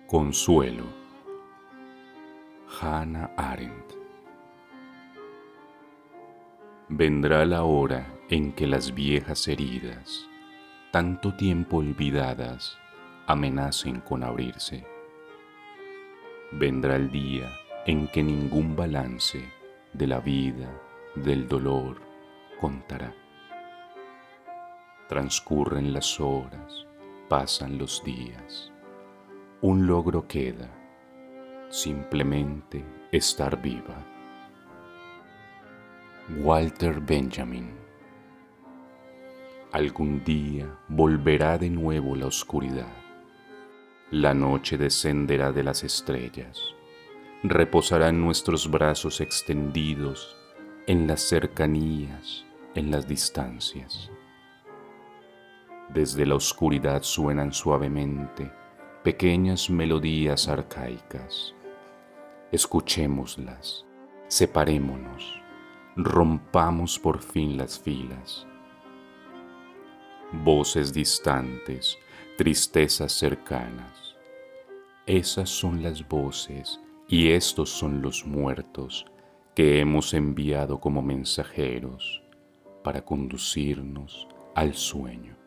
Consuelo. Hannah Arendt. Vendrá la hora en que las viejas heridas, tanto tiempo olvidadas, amenacen con abrirse. Vendrá el día en que ningún balance de la vida, del dolor, contará. Transcurren las horas, pasan los días. Un logro queda, simplemente estar viva. Walter Benjamin. Algún día volverá de nuevo la oscuridad. La noche descenderá de las estrellas. Reposará en nuestros brazos extendidos, en las cercanías, en las distancias. Desde la oscuridad suenan suavemente pequeñas melodías arcaicas. Escuchémoslas, separémonos, rompamos por fin las filas. Voces distantes, tristezas cercanas. Esas son las voces y estos son los muertos que hemos enviado como mensajeros para conducirnos al sueño.